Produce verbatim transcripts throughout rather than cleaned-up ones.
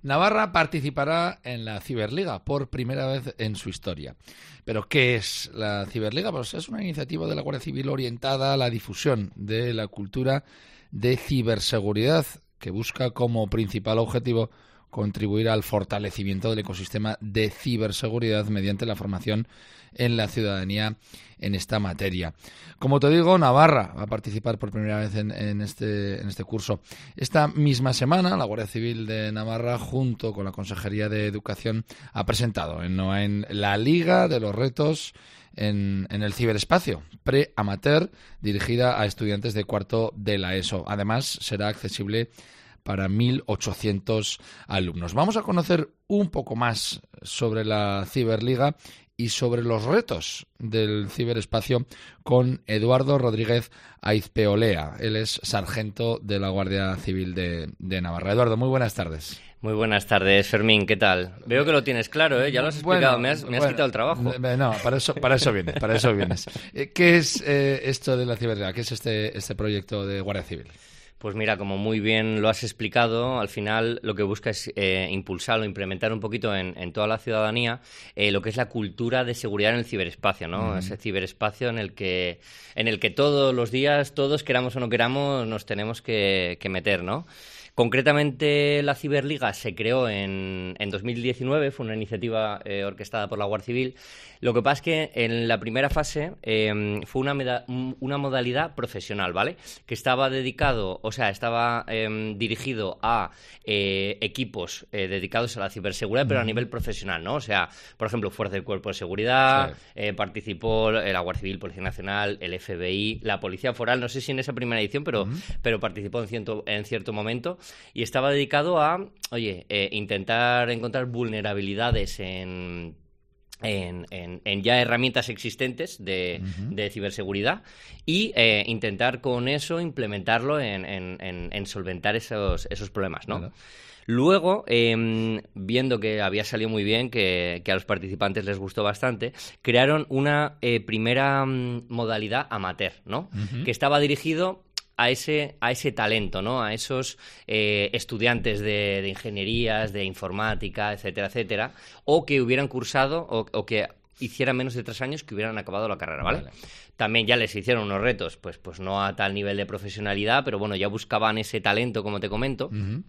Navarra participará en la Ciberliga por primera vez en su historia. ¿Pero qué es la Ciberliga? Pues es una iniciativa de la Guardia Civil orientada a la difusión de la cultura de ciberseguridad, que busca como principal objetivo contribuir al fortalecimiento del ecosistema de ciberseguridad mediante la formación en la ciudadanía en esta materia. Como te digo, Navarra va a participar por primera vez en, en, este, en este curso. Esta misma semana, la Guardia Civil de Navarra, junto con la Consejería de Educación, ha presentado en Noain la Liga de los Retos en, en el ciberespacio, pre-amateur, dirigida a estudiantes de cuarto de la ESO. Además, será accesible para mil ochocientos alumnos. Vamos a conocer un poco más sobre la Ciberliga y sobre los retos del ciberespacio con Eduardo Rodríguez Aizpeolea. Él es sargento de la Guardia Civil de, de Navarra. Eduardo, muy buenas tardes. Muy buenas tardes, Fermín, ¿qué tal? Veo que lo tienes claro, ¿eh? Ya lo has explicado, bueno, me has, me has bueno, quitado el trabajo. No, para eso, para eso vienes, para eso vienes. ¿Qué es eh, esto de la Ciberliga? ¿Qué es este, este proyecto de Guardia Civil? Pues mira, como muy bien lo has explicado, al final lo que busca es eh, impulsar o implementar un poquito en, en toda la ciudadanía eh, lo que es la cultura de seguridad en el ciberespacio, ¿no? Mm. Ese ciberespacio en el que en el que todos los días, todos queramos o no queramos, nos tenemos que, que meter, ¿no? Concretamente, la Ciberliga se creó en, en dos mil diecinueve, fue una iniciativa eh, orquestada por la Guardia Civil. Lo que pasa es que en la primera fase eh, fue una, meda- una modalidad profesional, ¿vale? Que estaba dedicado, o sea, estaba eh, dirigido a eh, equipos eh, dedicados a la ciberseguridad, pero a nivel profesional, ¿no? O sea, por ejemplo, Fuerza del Cuerpo de Seguridad, sí. eh, participó la Guardia Civil, Policía Nacional, el F B I, la Policía Foral, no sé si en esa primera edición, pero, uh-huh. pero participó en cierto, en cierto momento. Y estaba dedicado a, oye, eh, intentar encontrar vulnerabilidades en, en, en, en ya herramientas existentes de, uh-huh. de ciberseguridad y eh, intentar con eso implementarlo en, en, en, en solventar esos, esos problemas, ¿no? Claro. Luego, eh, viendo que había salido muy bien, que, que a los participantes les gustó bastante, crearon una eh, primera um, modalidad amateur, ¿no? Uh-huh. Que estaba dirigido a ese a ese talento, ¿no? A esos eh, estudiantes de, de ingenierías, de informática, etcétera, etcétera, o que hubieran cursado o, o que hicieran menos de tres años que hubieran acabado la carrera, ¿vale? Vale. También ya les hicieron unos retos, pues, pues no a tal nivel de profesionalidad, pero bueno, ya buscaban ese talento, como te comento. Uh-huh.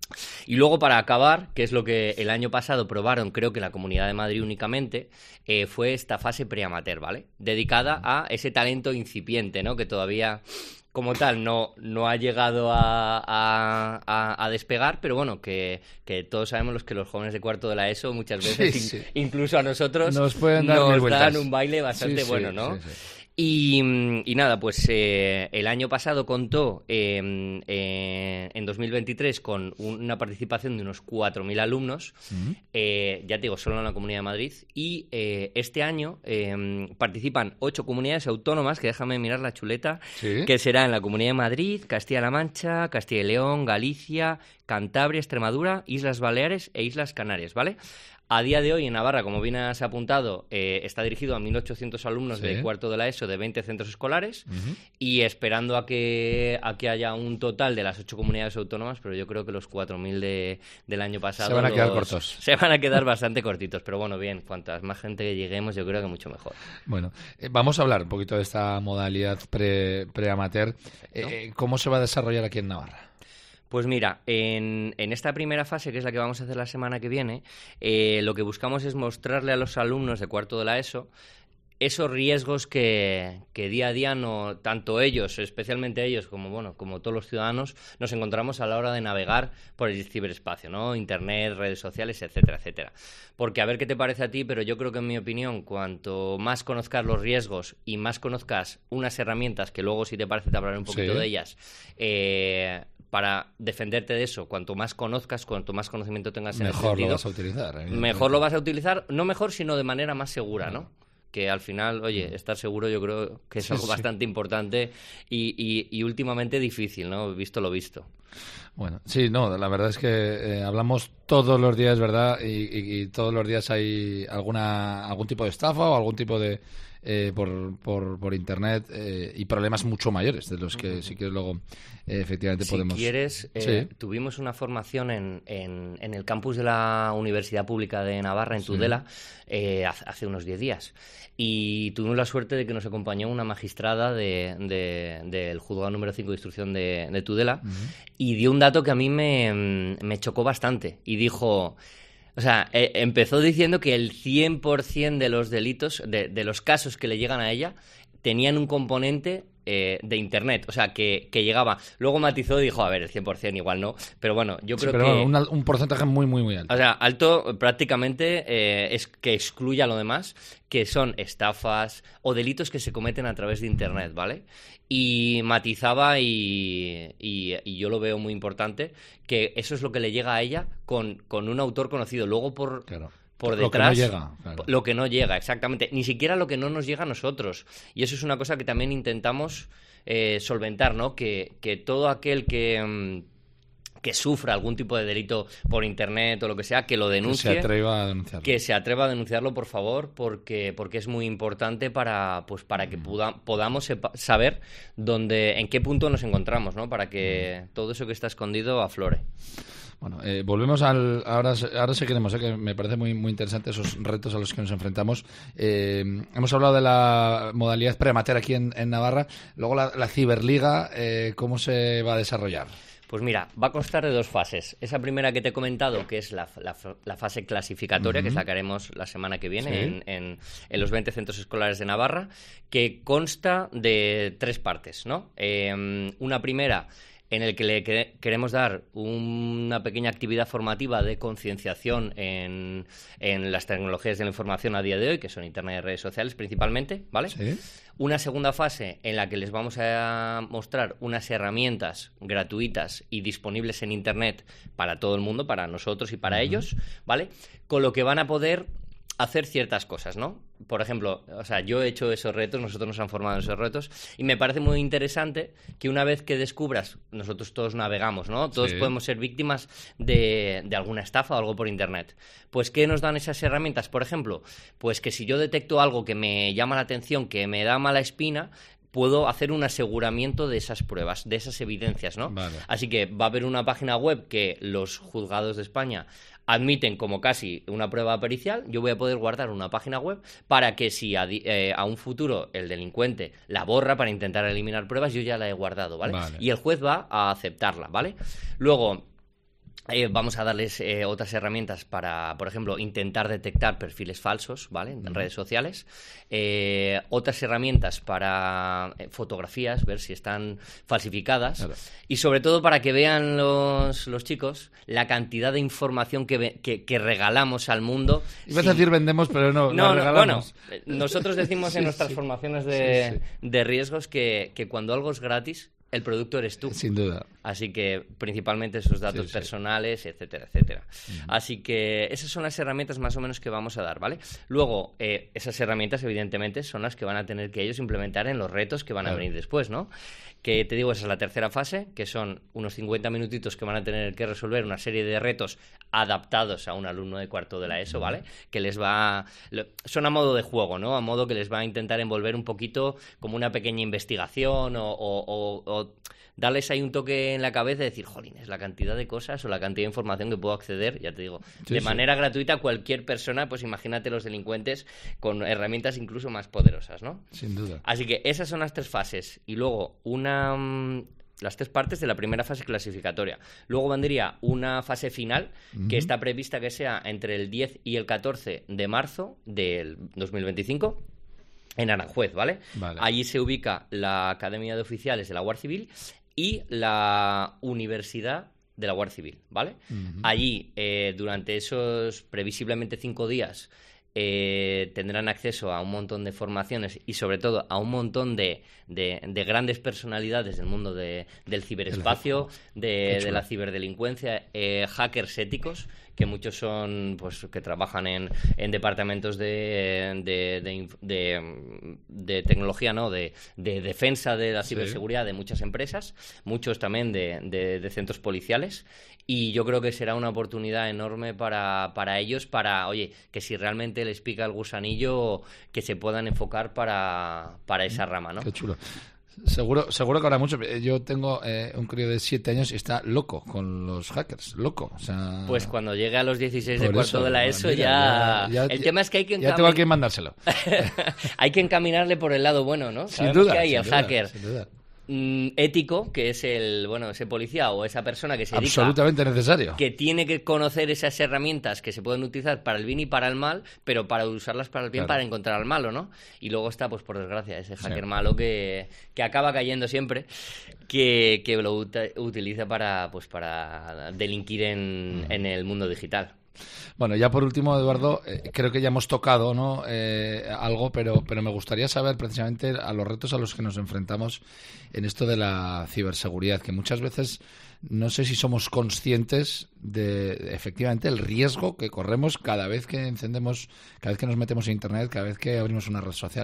Y luego, para acabar, que es lo que el año pasado probaron, creo que en la Comunidad de Madrid únicamente, eh, fue esta fase preamateur, ¿vale? Dedicada a ese talento incipiente, ¿no? Que todavía, como tal, no, no ha llegado a, a, a, a despegar, pero bueno, que, que todos sabemos los que los jóvenes de cuarto de la ESO muchas veces, sí, in, sí. incluso a nosotros, nos, pueden dar nos dan un baile bastante sí, bueno, sí, ¿no? Sí, sí. Y, y nada, pues eh, el año pasado contó eh, eh, en dos mil veintitrés con una participación de unos cuatro mil alumnos, uh-huh. eh, ya te digo, solo en la Comunidad de Madrid, y eh, este año eh, participan ocho comunidades autónomas, que déjame mirar la chuleta, ¿sí? Que será en la Comunidad de Madrid, Castilla-La Mancha, Castilla y León, Galicia, Cantabria, Extremadura, Islas Baleares e Islas Canarias, ¿vale? A día de hoy, en Navarra, como bien has apuntado, eh, está dirigido a mil ochocientos alumnos sí. de cuarto de la ESO de veinte centros escolares uh-huh. y esperando a que, a que haya un total de las ocho comunidades autónomas, pero yo creo que los cuatro mil de, del año pasado se van a los, quedar cortos. Se van a quedar bastante cortitos, pero bueno, bien, cuantas más gente que lleguemos, yo creo que mucho mejor. Bueno, eh, vamos a hablar un poquito de esta modalidad pre, pre-amateur. Eh, ¿Cómo se va a desarrollar aquí en Navarra? Pues mira, en, en esta primera fase, que es la que vamos a hacer la semana que viene, eh, lo que buscamos es mostrarle a los alumnos de cuarto de la ESO esos riesgos que, que día a día, no tanto ellos, especialmente ellos, como bueno, como todos los ciudadanos, nos encontramos a la hora de navegar por el ciberespacio, ¿no? Internet, redes sociales, etcétera, etcétera. Porque a ver qué te parece a ti, pero yo creo que en mi opinión, cuanto más conozcas los riesgos y más conozcas unas herramientas, que luego si te parece te hablaré un poquito sí. de ellas, eh, para defenderte de eso, cuanto más conozcas, cuanto más conocimiento tengas en mejor el sentido, lo vas a utilizar. Mejor lo vas a utilizar, no mejor, sino de manera más segura, ¿no? ¿no? Que al final, oye, estar seguro yo creo que es algo sí, sí. bastante importante y, y, y últimamente difícil, ¿no? Visto lo visto. Bueno, sí, no, la verdad es que eh, hablamos todos los días, ¿verdad? Y, y, y todos los días hay alguna algún tipo de estafa o algún tipo de... Eh, por, por, por internet eh, y problemas mucho mayores de los que si quieres luego eh, efectivamente si podemos... Si quieres, eh, sí. tuvimos una formación en, en, en el campus de la Universidad Pública de Navarra, en Tudela, sí. eh, hace, hace unos diez días. Y tuvimos la suerte de que nos acompañó una magistrada de, de, del juzgado número cinco de instrucción de, de Tudela, uh-huh. y dio un dato que a mí me, me chocó bastante. Y dijo... O sea, eh, empezó diciendo que el cien por ciento de los delitos, de, de los casos que le llegan a ella, tenían un componente eh, de Internet. O sea, que, que llegaba. Luego matizó y dijo, a ver, el cien por ciento igual no. Pero bueno, yo creo sí, pero que... Bueno, un, un porcentaje muy, muy, muy alto. O sea, alto prácticamente eh, es que excluya lo demás, que son estafas o delitos que se cometen a través de Internet, ¿vale? Y matizaba y, y, y yo lo veo muy importante, que eso es lo que le llega a ella con, con un autor conocido. Luego por... Claro. Por detrás, lo que no llega, claro. Lo que no llega, exactamente. Ni siquiera lo que no nos llega a nosotros. Y eso es una cosa que también intentamos eh, solventar, ¿no? Que, que todo aquel que... que sufra algún tipo de delito por internet o lo que sea, que lo denuncie. Que se atreva a denunciarlo. Que se atreva a denunciarlo, por favor, porque, porque es muy importante para, pues, para que poda, podamos sepa, saber dónde, en qué punto nos encontramos, ¿no? Para que todo eso que está escondido aflore. Bueno, eh, volvemos al... Ahora, ahora sí queremos, eh, que me parece muy, muy interesante esos retos a los que nos enfrentamos. Eh, hemos hablado de la modalidad pre-amateur aquí en, en Navarra. Luego la, la Ciberliga, eh, ¿cómo se va a desarrollar? Pues mira, va a constar de dos fases. Esa primera que te he comentado, que es la, la, la fase clasificatoria, uh-huh. que sacaremos la semana que viene, sí. en, en, en los veinte centros escolares de Navarra, que consta de tres partes, ¿no? Eh, una primera en el que le que- queremos dar una pequeña actividad formativa de concienciación en, en las tecnologías de la información a día de hoy, que son Internet y redes sociales principalmente, ¿vale? Sí. Una segunda fase en la que les vamos a mostrar unas herramientas gratuitas y disponibles en Internet para todo el mundo, para nosotros y para uh-huh. ellos, ¿vale? Con lo que van a poder hacer ciertas cosas, ¿no? Por ejemplo, o sea, yo he hecho esos retos, nosotros nos han formado en esos retos, y me parece muy interesante que una vez que descubras, nosotros todos navegamos, ¿no? Todos sí. podemos ser víctimas de, de alguna estafa o algo por Internet. Pues, ¿qué nos dan esas herramientas? Por ejemplo, pues que si yo detecto algo que me llama la atención, que me da mala espina, puedo hacer un aseguramiento de esas pruebas, de esas evidencias, ¿no? Vale. Así que va a haber una página web que los juzgados de España admiten como casi una prueba pericial. Yo voy a poder guardar una página web para que si a, eh, a un futuro el delincuente la borra para intentar eliminar pruebas, yo ya la he guardado, ¿vale? Vale. Y el juez va a aceptarla, ¿vale? Luego... Eh, vamos a darles eh, otras herramientas para, por ejemplo, intentar detectar perfiles falsos, ¿vale? En uh-huh. redes sociales. Eh, otras herramientas para eh, fotografías, ver si están falsificadas. Claro. Y sobre todo para que vean los, los chicos la cantidad de información que, que, que regalamos al mundo. Ibas a decir vendemos, pero no, no, la regalamos. No, bueno, nosotros decimos en nuestras sí, formaciones de, sí, sí. de riesgos que, que cuando algo es gratis, el producto eres tú. Sin duda. Así que principalmente esos datos sí, sí. personales, etcétera, etcétera. Uh-huh. Así que esas son las herramientas más o menos que vamos a dar, ¿vale? Luego, eh, esas herramientas evidentemente son las que van a tener que ellos implementar en los retos que van claro. a venir después, ¿no? Que te digo, esa es la tercera fase, que son unos cincuenta minutitos que van a tener que resolver una serie de retos adaptados a un alumno de cuarto de la ESO, ¿vale? Que les va... Son a modo de juego, ¿no? A modo que les va a intentar envolver un poquito como una pequeña investigación o, o, o, o darles ahí un toque en la cabeza y decir, jolín, es la cantidad de cosas o la cantidad de información que puedo acceder, ya te digo, sí, de sí. manera gratuita a cualquier persona, pues imagínate los delincuentes con herramientas incluso más poderosas, ¿no? Sin duda. Así que esas son las tres fases. Y luego una... las tres partes de la primera fase clasificatoria. Luego vendría una fase final uh-huh. que está prevista que sea entre el diez y el catorce de marzo del dos mil veinticinco en Aranjuez, ¿vale? Vale. Allí se ubica la Academia de Oficiales de la Guardia Civil y la Universidad de la Guardia Civil, ¿vale? Uh-huh. Allí, eh, durante esos previsiblemente cinco días, Eh, tendrán acceso a un montón de formaciones y sobre todo a un montón de, de, de grandes personalidades del mundo de, del ciberespacio, de, de la ciberdelincuencia, eh, hackers éticos que muchos son, pues, que trabajan en, en departamentos de, de, de, de, de tecnología, ¿no? De, de defensa de la ciberseguridad, sí, de muchas empresas, muchos también de, de, de centros policiales. Y yo creo que será una oportunidad enorme para, para ellos, para, oye, que si realmente les pica el gusanillo, que se puedan enfocar para, para esa rama, ¿no? Qué chulo. Seguro, seguro que habrá mucho. Yo tengo eh, un crío de siete años y está loco con los hackers, loco. O sea, pues cuando llegue a los dieciséis de cuarto eso, de la ESO, mira, ya... ya, ya... El tema es que hay que... Ya tengo a quien mandárselo. Hay que encaminarle por el lado bueno, ¿no? Sin Sabemos duda, que hay sin el duda, hacker sin duda. ético, que es el, bueno, ese policía o esa persona que se dedica, absolutamente necesario, que tiene que conocer esas herramientas que se pueden utilizar para el bien y para el mal, pero para usarlas para el bien, claro, para encontrar al malo, ¿no? Y luego está, pues por desgracia, ese hacker sí. malo que, que acaba cayendo siempre, que, que lo ut- utiliza para, pues para delinquir en, en el mundo digital. Bueno, ya por último, Eduardo, eh, creo que ya hemos tocado, ¿no? eh, algo, pero, pero me gustaría saber precisamente a los retos a los que nos enfrentamos en esto de la ciberseguridad, que muchas veces no sé si somos conscientes de, de efectivamente el riesgo que corremos cada vez que encendemos, cada vez que nos metemos en Internet, cada vez que abrimos una red social.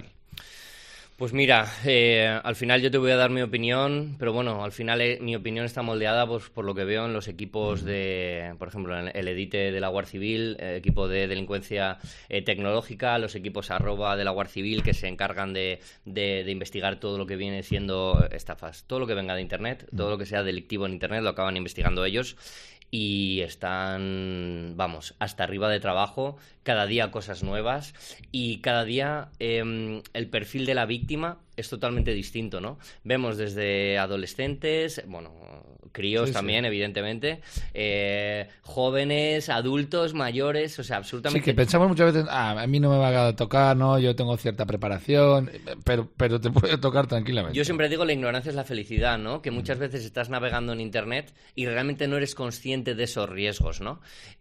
Pues mira, eh, al final yo te voy a dar mi opinión, pero bueno, al final eh, mi opinión está moldeada pues, por lo que veo en los equipos de, por ejemplo, en el EDITE de la Guardia Civil, el equipo de delincuencia eh, tecnológica, los equipos arroba de la Guardia Civil que se encargan de, de, de investigar todo lo que viene siendo estafas, todo lo que venga de Internet, todo lo que sea delictivo en Internet lo acaban investigando ellos. Y están, vamos, hasta arriba de trabajo, cada día cosas nuevas y cada día eh, el perfil de la víctima es totalmente distinto, ¿no? Vemos desde adolescentes, bueno, críos sí, también, sí. evidentemente, eh, jóvenes, adultos, mayores, o sea, absolutamente... Sí, que pensamos muchas veces, ah, a mí no me va a tocar, no, yo tengo cierta preparación, pero, pero te puede tocar tranquilamente. Yo siempre digo, la ignorancia es la felicidad, ¿no? Que muchas veces estás navegando en Internet y realmente no eres consciente de esos riesgos, ¿no?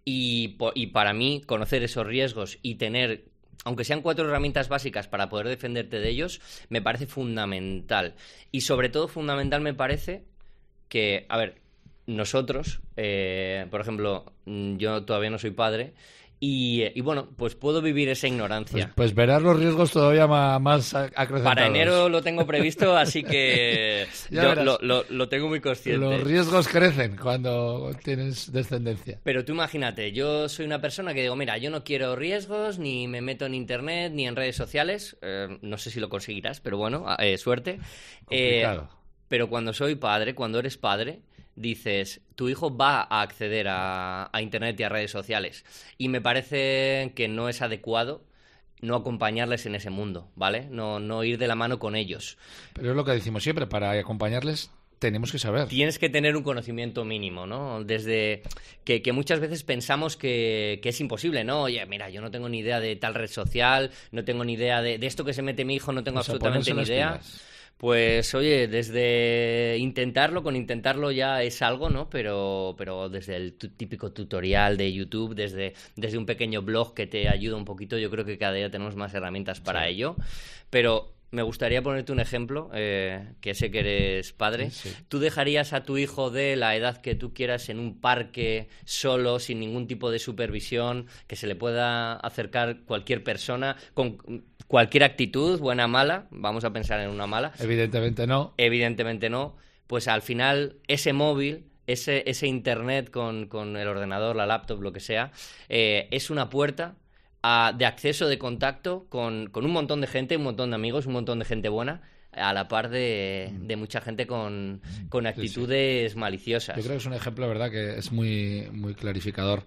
Y, y para mí, conocer esos riesgos y tener... aunque sean cuatro herramientas básicas para poder defenderte de ellos, me parece fundamental. Y sobre todo fundamental me parece que, a ver, nosotros, eh, por ejemplo, yo todavía no soy padre, y, y bueno, pues puedo vivir esa ignorancia. Pues, pues verás los riesgos todavía más, más acrecentados. Para enero lo tengo previsto, así que yo lo, lo, lo tengo muy consciente. Los riesgos crecen cuando tienes descendencia. Pero tú imagínate, yo soy una persona que digo, mira, yo no quiero riesgos, ni me meto en Internet, ni en redes sociales. Eh, no sé si lo conseguirás, pero bueno, eh, suerte. Complicado. Eh, pero cuando soy padre, cuando eres padre... dices, tu hijo va a acceder a, a Internet y a redes sociales y me parece que no es adecuado no acompañarles en ese mundo, ¿vale? No, no ir de la mano con ellos. Pero es lo que decimos siempre, para acompañarles tenemos que saber. Tienes que tener un conocimiento mínimo, ¿no? Desde que, que muchas veces pensamos que, que es imposible, ¿no? Oye, mira, yo no tengo ni idea de tal red social, no tengo ni idea de, de esto que se mete mi hijo, no tengo pues absolutamente ni idea. Pilas. Pues oye, desde intentarlo, con intentarlo ya es algo, ¿no? Pero, pero desde el t- típico tutorial de YouTube, desde, desde un pequeño blog que te ayuda un poquito, yo creo que cada día tenemos más herramientas para sí. ello. Pero me gustaría ponerte un ejemplo, eh, que sé que eres padre. Sí, sí. ¿Tú dejarías a tu hijo de la edad que tú quieras en un parque solo, sin ningún tipo de supervisión, que se le pueda acercar cualquier persona con... cualquier actitud, buena o mala, vamos a pensar en una mala. Evidentemente no. Evidentemente no. Pues al final, ese móvil, ese, ese internet con, con el ordenador, la laptop, lo que sea, eh, es una puerta a, de acceso, de contacto con, con un montón de gente, un montón de amigos, un montón de gente buena, a la par de, de mucha gente con, con actitudes sí, sí. maliciosas. Yo creo que es un ejemplo, verdad, que es muy, muy clarificador.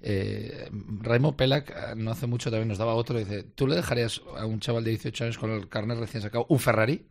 Eh, Raimo Pelac no hace mucho también nos daba otro, dice, ¿tú le dejarías a un chaval de dieciocho años con el carnet recién sacado un Ferrari?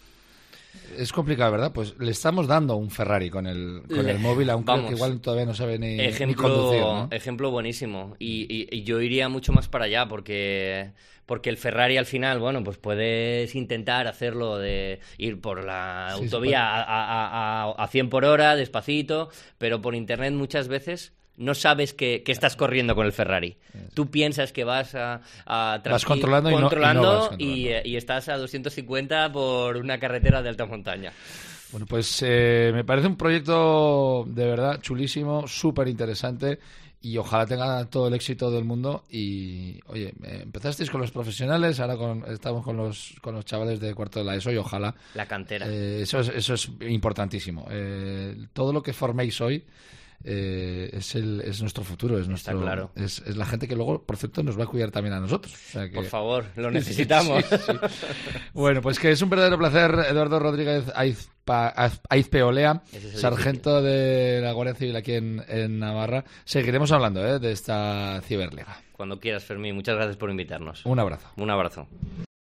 Es complicado, ¿verdad? Pues le estamos dando un Ferrari con el, con le, el móvil a un crío que igual todavía no sabe ni, ejemplo, ni conducir, ¿no? Ejemplo buenísimo. Y, y, y yo iría mucho más para allá porque... porque el Ferrari al final, bueno, pues puedes intentar hacerlo de ir por la sí, autovía a, a, a, a cien por hora, despacito, pero por internet muchas veces no sabes que, que estás corriendo con el Ferrari. Sí. Tú piensas que vas a, a tranqui- vas controlando, controlando, y, no, y, no vas controlando. Y, y estás a doscientos cincuenta por una carretera de alta montaña. Bueno, pues eh, me parece un proyecto de verdad chulísimo, súper interesante. y ojalá tenga todo el éxito del mundo. Y, oye, eh, empezasteis con los profesionales, ahora con, estamos con los con los chavales de cuarto de la ESO y ojalá... La cantera. Eh, eso, es, eso es importantísimo. Eh, todo lo que forméis hoy eh, es, el, es nuestro futuro, es, nuestro, claro. es, es la gente que luego, por cierto, nos va a cuidar también a nosotros. O sea que... Por favor, lo necesitamos. Sí, sí, sí. Bueno, pues que es un verdadero placer, Eduardo Rodríguez Aizpa, Aizpeolea, sargento de la Guardia Civil aquí en, en Navarra. Seguiremos hablando ¿eh? de esta Ciberliga. Cuando quieras, Fermín. Muchas gracias por invitarnos. Un abrazo. Un abrazo.